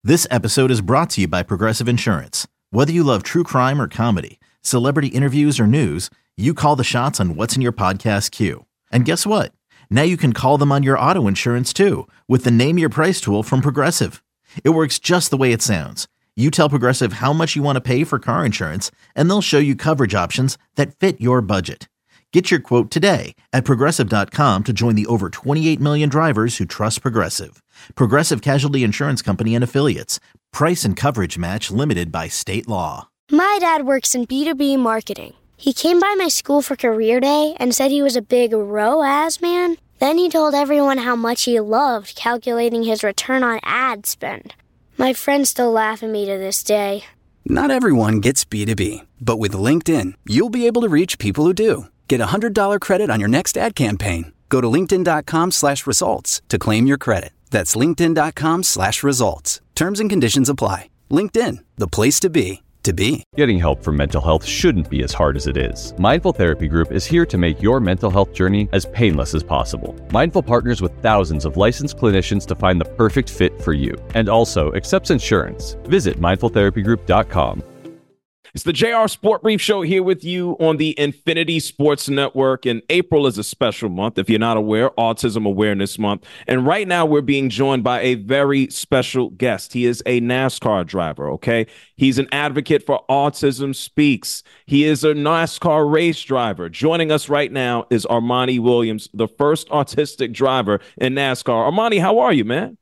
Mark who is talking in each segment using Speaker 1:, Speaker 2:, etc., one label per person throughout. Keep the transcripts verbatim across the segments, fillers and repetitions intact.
Speaker 1: This episode is brought to you by Progressive Insurance. Whether you love true crime or comedy, celebrity interviews or news, you call the shots on what's in your podcast queue. And guess what? Now you can call them on your auto insurance too with the Name Your Price tool from Progressive. It works just the way it sounds. You tell Progressive how much you want to pay for car insurance, and they'll show you coverage options that fit your budget. Get your quote today at progressive dot com to join the over twenty-eight million drivers who trust Progressive. Progressive Casualty Insurance Company and Affiliates. Price and coverage match limited by state law.
Speaker 2: My dad works in B two B marketing. He came by my school for career day and said he was a big R O A S man. Then he told everyone how much he loved calculating his return on ad spend. My friends still laugh at me to this day.
Speaker 3: Not everyone gets B two B, but with LinkedIn, you'll be able to reach people who do. Get a one hundred dollars credit on your next ad campaign. Go to linkedin.com slash results to claim your credit. That's linkedin.com slash results. Terms and conditions apply. LinkedIn, the place to be, to be.
Speaker 4: Getting help for mental health shouldn't be as hard as it is. Mindful Therapy Group is here to make your mental health journey as painless as possible. Mindful partners with thousands of licensed clinicians to find the perfect fit for you, and also accepts insurance. Visit mindful therapy group dot com.
Speaker 5: It's the J R Sport Brief Show here with you on the Infinity Sports Network. And April is a special month. If you're not aware, Autism Awareness Month. And right now we're being joined by a very special guest. He is a NASCAR driver, okay? He's an advocate for Autism Speaks. He is a NASCAR race driver. Joining us right now is Armani Williams, the first autistic driver in NASCAR. Armani, how are you, man?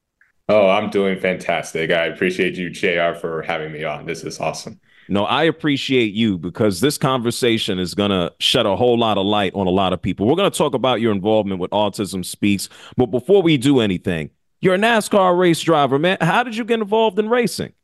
Speaker 6: Oh, I'm doing fantastic. I appreciate you, J R, for having me on. This is awesome.
Speaker 5: No, I appreciate you because this conversation is going to shed a whole lot of light on a lot of people. We're going to talk about your involvement with Autism Speaks. But before we do anything, you're a NASCAR race driver, man. How did you get involved in racing?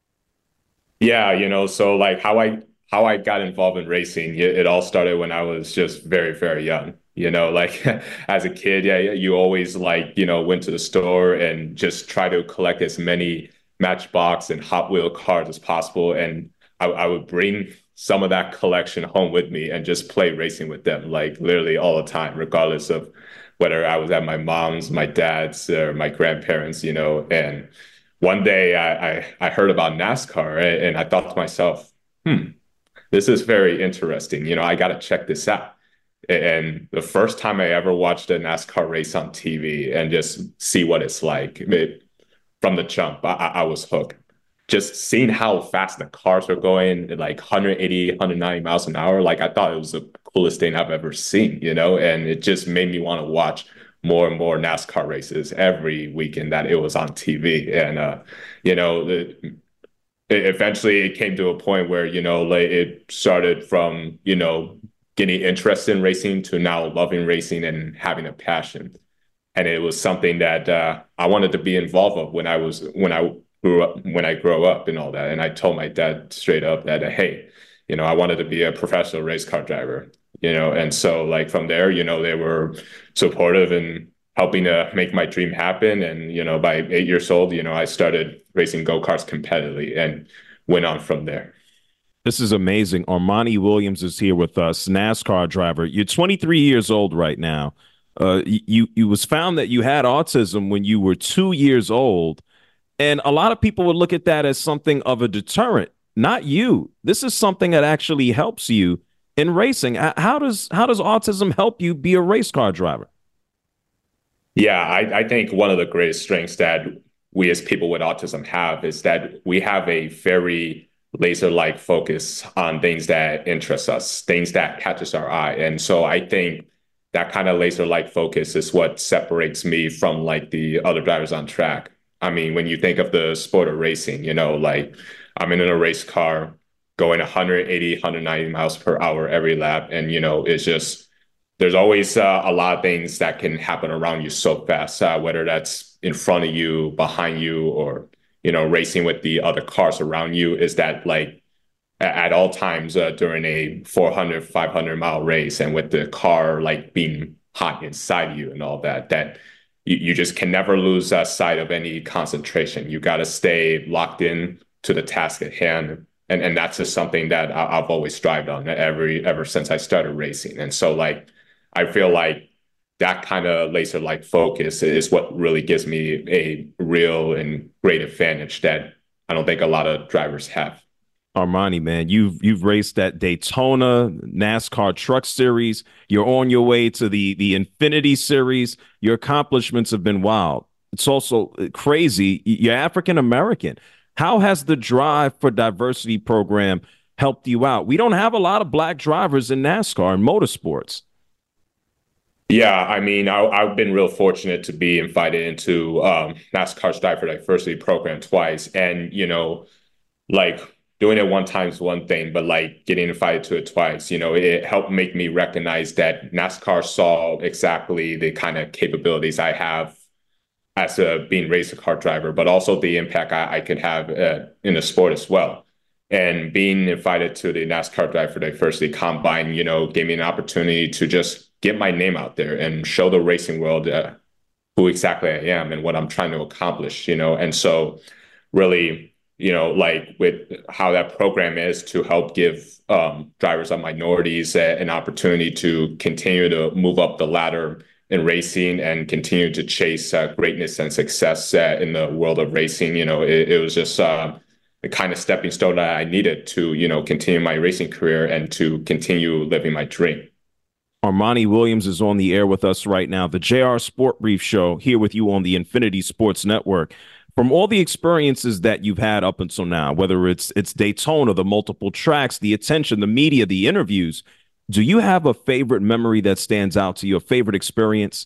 Speaker 6: Yeah, you know, so like how I how I got involved in racing, it, it all started when I was just very, very young. You know, like as a kid, yeah, you always like, you know, went to the store and just try to collect as many Matchbox and Hot Wheel cars as possible. And I, I would bring some of that collection home with me and just play racing with them, like literally all the time, regardless of whether I was at my mom's, my dad's, or my grandparents, you know. And one day I, I, I heard about NASCAR and, and I thought to myself, hmm, this is very interesting. You know, I got to check this out. And the first time I ever watched a NASCAR race on T V and just see what it's like, it, from the jump, I, I was hooked. Just seeing how fast the cars were going, like one eighty, one ninety miles an hour, like I thought it was the coolest thing I've ever seen, you know, and it just made me want to watch more and more NASCAR races every weekend that it was on T V. And, uh, you know, it, it eventually it came to a point where, you know, like it started from, you know, getting interested in racing to now loving racing and having a passion. And it was something that uh, I wanted to be involved with when I was, when I grew up, when I grow up and all that. And I told my dad straight up that, hey, you know, I wanted to be a professional race car driver, you know? And so like from there, you know, they were supportive and helping to make my dream happen. And, you know, by eight years old, you know, I started racing go-karts competitively and went on from there.
Speaker 5: This is amazing. Armani Williams is here with us, NASCAR driver. You're twenty-three years old right now. Uh, you, you was found that you had autism when you were two years old. And a lot of people would look at that as something of a deterrent. Not you. This is something that actually helps you in racing. How does how does autism help you be a race car driver?
Speaker 6: Yeah, I, I think one of the greatest strengths that we as people with autism have is that we have a very laser-like focus on things that interest us, things that catches our eye. And so I think that kind of laser-like focus is what separates me from like the other drivers on track. I mean, when you think of the sport of racing, you know, like I'm in a race car going one eighty, one ninety miles per hour every lap. And, you know, it's just, there's always uh, a lot of things that can happen around you so fast, uh, whether that's in front of you, behind you, or, you know, racing with the other cars around you. Is that like at all times uh, during a four hundred, five hundred mile race, and with the car like being hot inside you and all that, that you, you just can never lose uh, sight of any concentration. You got to stay locked in to the task at hand. And, and that's just something that I, I've always strived on every ever since I started racing. And so like, I feel like that kind of laser-like focus is what really gives me a real and great advantage that I don't think a lot of drivers have.
Speaker 5: Armani, man, you've you've raced at Daytona, NASCAR Truck Series. You're on your way to the the Infinity Series. Your accomplishments have been wild. It's also crazy. You're African American. How has the Drive for Diversity program helped you out? We don't have a lot of black drivers in NASCAR and motorsports.
Speaker 6: Yeah, I mean, I, I've been real fortunate to be invited into um, NASCAR's Drive for Diversity program twice, and you know, like. Doing it one time is one thing, but like getting invited to it twice, you know, it helped make me recognize that NASCAR saw exactly the kind of capabilities I have as a being race car driver, but also the impact I, I could have uh, in the sport as well. And being invited to the NASCAR Drive for Diversity Combine, you know, gave me an opportunity to just get my name out there and show the racing world uh, who exactly I am and what I'm trying to accomplish, you know. And so really, you know, like with how that program is to help give um, drivers of minorities a, an opportunity to continue to move up the ladder in racing and continue to chase uh, greatness and success uh, in the world of racing. You know, it, it was just uh, the kind of stepping stone that I needed to, you know, continue my racing career and to continue living my dream.
Speaker 5: Armani Williams is on the air with us right now. The J R Sport Brief Show here with you on the Infinity Sports Network. From all the experiences that you've had up until now, whether it's it's Daytona, the multiple tracks, the attention, the media, the interviews, do you have a favorite memory that stands out to you, a favorite experience?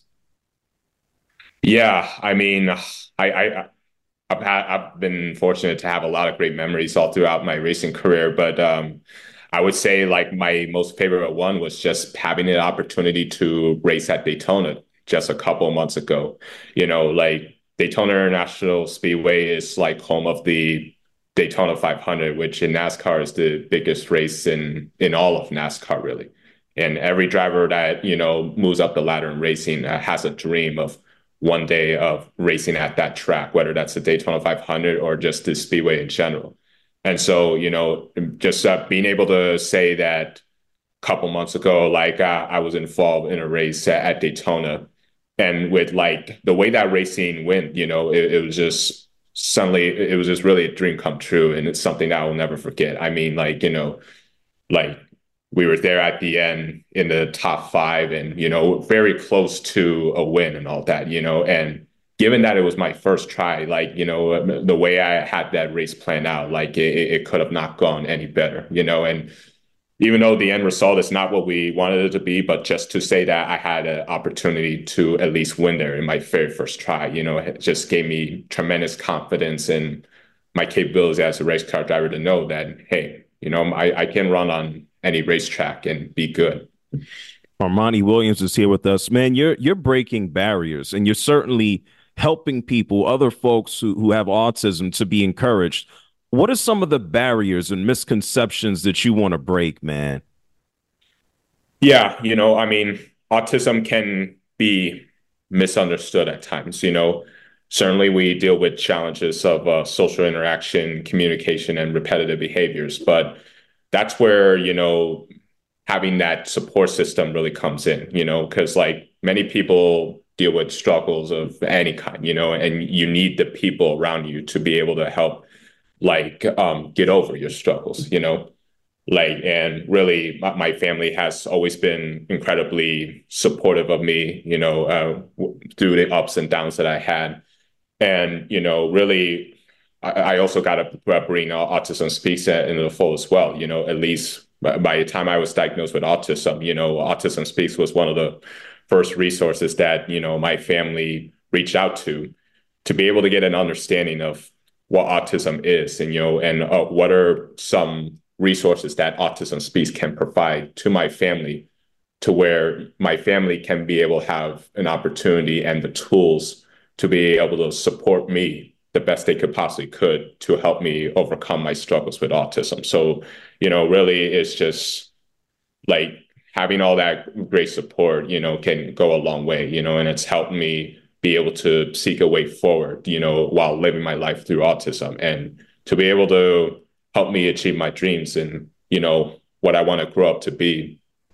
Speaker 6: Yeah, I mean, I, I I've had I've been fortunate to have a lot of great memories all throughout my racing career, but um, I would say like my most favorite one was just having the opportunity to race at Daytona just a couple of months ago. You know, like. Daytona International Speedway is like home of the Daytona five hundred, which in NASCAR is the biggest race in in all of NASCAR, really. And every driver that, you know, moves up the ladder in racing uh, has a dream of one day of racing at that track, whether that's the Daytona five hundred or just the Speedway in general. And so, you know, just uh, being able to say that a couple months ago, like uh, I was involved in a race at, at Daytona. And with like the way that racing went, you know, it, it was just suddenly, it was just really a dream come true. And it's something that I will never forget. I mean, like, you know, like we were there at the end in the top five and, you know, very close to a win and all that, you know, and given that it was my first try, like, you know, the way I had that race planned out, like it, it could have not gone any better, you know, and even though the end result is not what we wanted it to be, but just to say that I had an opportunity to at least win there in my very first try, you know, it just gave me tremendous confidence in my capabilities as a race car driver to know that, hey, you know, I, I can run on any racetrack and be good.
Speaker 5: Armani Williams is here with us. Man, you're you're breaking barriers and you're certainly helping people, other folks who, who have autism to be encouraged. What are some of the barriers and misconceptions that you want to break, man?
Speaker 6: Yeah, you know, I mean, autism can be misunderstood at times, you know. Certainly we deal with challenges of uh, social interaction, communication, and repetitive behaviors. But that's where, you know, having that support system really comes in, you know, because like many people deal with struggles of any kind, you know, and you need the people around you to be able to help like um, get over your struggles, you know, like, and really my, my family has always been incredibly supportive of me, you know, uh, through the ups and downs that I had. And, you know, really, I, I also got to bring Autism Speaks into the fold as well, you know, at least by the time I was diagnosed with autism, you know, Autism Speaks was one of the first resources that, you know, my family reached out to, to be able to get an understanding of what autism is and, you know, and uh, what are some resources that Autism Speaks can provide to my family to where my family can be able to have an opportunity and the tools to be able to support me the best they could possibly could to help me overcome my struggles with autism. So, you know, really it's just like having all that great support, you know, can go a long way, you know, and it's helped me be able to seek a way forward, you know, while living my life through autism and to be able to help me achieve my dreams and, you know, what I want to grow up to be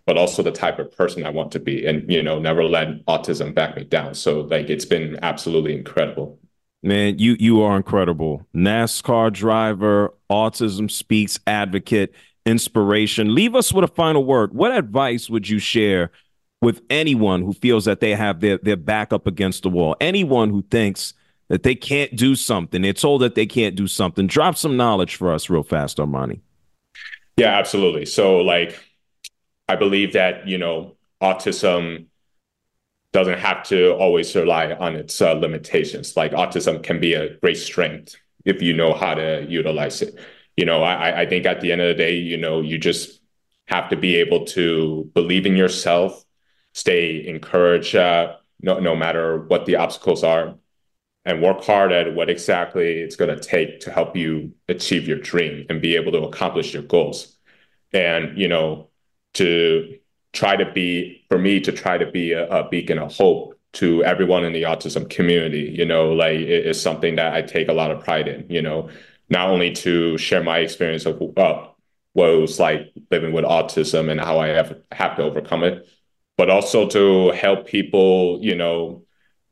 Speaker 6: but also the type of person I want to be, and, you know, never let autism back me down. So like, it's been absolutely incredible.
Speaker 5: Man, you you are incredible. NASCAR driver, Autism Speaks advocate, inspiration. Leave us with a final word. What advice would you share with anyone who feels that they have their, their back up against the wall? Anyone who thinks that they can't do something, they're told that they can't do something. Drop some knowledge for us real fast, Armani.
Speaker 6: Yeah, absolutely. So like, I believe that, you know, autism doesn't have to always rely on its uh, limitations. Like, autism can be a great strength if you know how to utilize it. You know, I, I think at the end of the day, you know, you just have to be able to believe in yourself, stay encouraged, uh, no, no matter what the obstacles are, and work hard at what exactly it's going to take to help you achieve your dream and be able to accomplish your goals. And, you know, to try to be, for me, to try to be a, a beacon of hope to everyone in the autism community, you know, like, it is something that I take a lot of pride in, you know, not only to share my experience of uh, what it was like living with autism and how I have, have to overcome it, but also to help people, you know,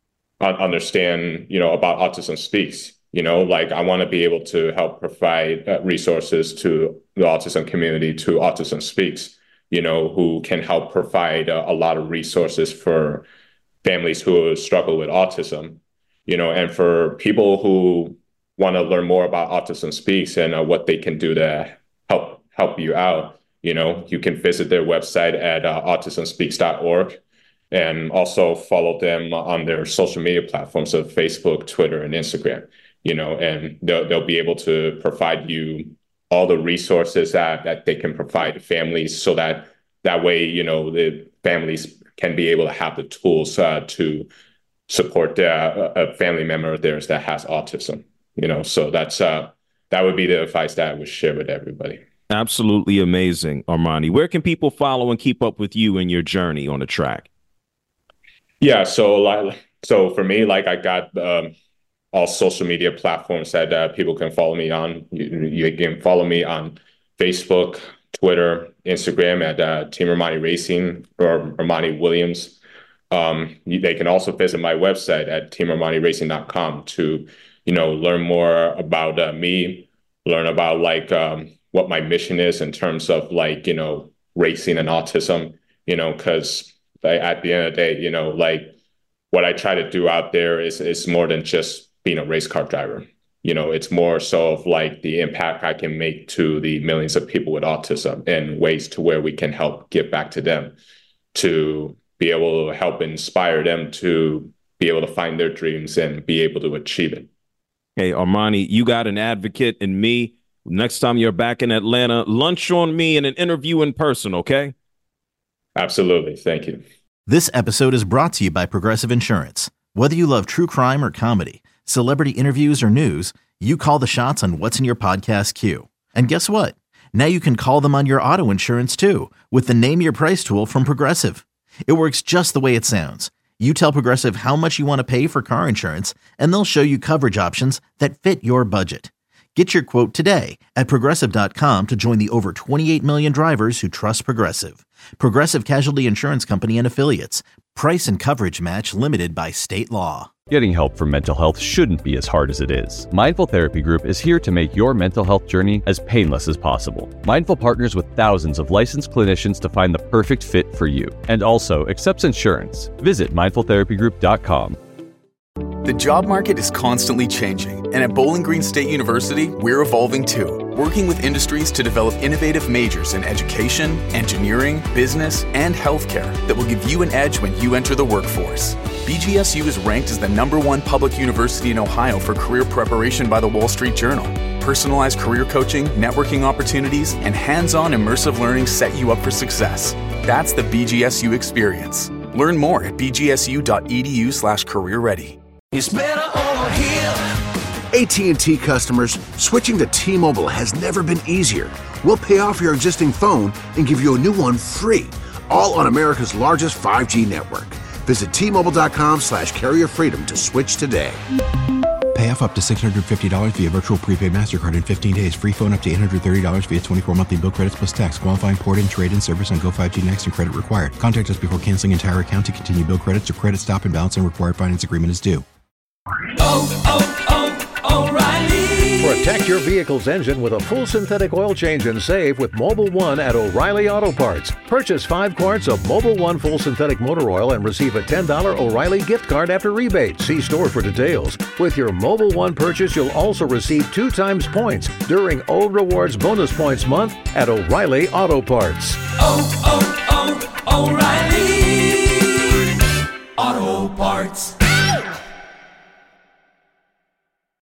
Speaker 6: understand, you know, about Autism Speaks. You know, like, I want to be able to help provide uh, resources to the autism community, to Autism Speaks, you know, who can help provide uh, a lot of resources for families who struggle with autism, you know, and for people who want to learn more about Autism Speaks and uh, what they can do to help help you out. You know, you can visit their website at uh, autism speaks dot org, and also follow them on their social media platforms of Facebook, Twitter, and Instagram, you know, and they'll, they'll be able to provide you all the resources that, that they can provide to families, so that that way, you know, the families can be able to have the tools uh, to support their, a family member of theirs that has autism, you know. So that's uh, that would be the advice that I would share with everybody.
Speaker 5: Absolutely amazing, Armani. Where can people follow and keep up with you and your journey on the track?
Speaker 6: Yeah, so like, so for me, like, I got um, all social media platforms that uh, people can follow me on. You, you can follow me on Facebook, Twitter, Instagram at uh, Team Armani Racing or Armani Williams. Um, they can also visit my website at team armani racing dot com to, you know, learn more about uh, me, learn about like um, what my mission is in terms of like, you know, racing and autism, you know, because at the end of the day, you know, like, what I try to do out there is is more than just being a race car driver. You know, it's more so of like the impact I can make to the millions of people with autism and ways to where we can help give back to them, to be able to help inspire them to be able to find their dreams and be able to achieve it.
Speaker 5: Hey, Armani, you got an advocate in me. Next time you're back in Atlanta, lunch on me and an interview in person, okay?
Speaker 6: Absolutely. Thank you.
Speaker 1: This episode is brought to you by Progressive Insurance. Whether you love true crime or comedy, celebrity interviews or news, you call the shots on what's in your podcast queue. And guess what? Now you can call them on your auto insurance too, with the Name Your Price tool from Progressive. It works just the way it sounds. You tell Progressive how much you want to pay for car insurance, and they'll show you coverage options that fit your budget. Get your quote today at progressive dot com to join the over twenty-eight million drivers who trust Progressive. Progressive Casualty Insurance Company and Affiliates. Price and coverage match limited by state law.
Speaker 4: Getting help for mental health shouldn't be as hard as it is. Mindful Therapy Group is here to make your mental health journey as painless as possible. Mindful partners with thousands of licensed clinicians to find the perfect fit for you, and also accepts insurance. Visit mindful therapy group dot com.
Speaker 7: The job market is constantly changing, and at Bowling Green State University, we're evolving too, working with industries to develop innovative majors in education, engineering, business, and healthcare that will give you an edge when you enter the workforce. B G S U is ranked as the number one public university in Ohio for career preparation by the Wall Street Journal. Personalized career coaching, networking opportunities, and hands-on immersive learning set you up for success. That's the B G S U experience. Learn more at b g s u dot e d u slash career ready.
Speaker 8: It's better over here.
Speaker 9: A T and T customers, switching to T-Mobile has never been easier. We'll pay off your existing phone and give you a new one free, all on America's largest five G network. Visit T Mobile dot com slash carrier freedom to switch today.
Speaker 10: Pay off up to six hundred fifty dollars via virtual prepaid MasterCard in fifteen days. Free phone up to eight hundred thirty dollars via twenty-four monthly bill credits plus tax. Qualifying port and trade-in service on Go five G Next and credit required. Contact us before canceling entire account to continue bill credits or credit stop and balance and required finance agreement is due.
Speaker 8: Oh, oh, oh, O'Reilly.
Speaker 11: Protect your vehicle's engine with a full synthetic oil change and save with Mobil one at O'Reilly Auto Parts. Purchase five quarts of Mobil one full synthetic motor oil and receive a ten dollars O'Reilly gift card after rebate. See store for details. With your Mobil one purchase, you'll also receive two times points during O Rewards Bonus Points Month at O'Reilly Auto Parts.
Speaker 8: Oh, oh,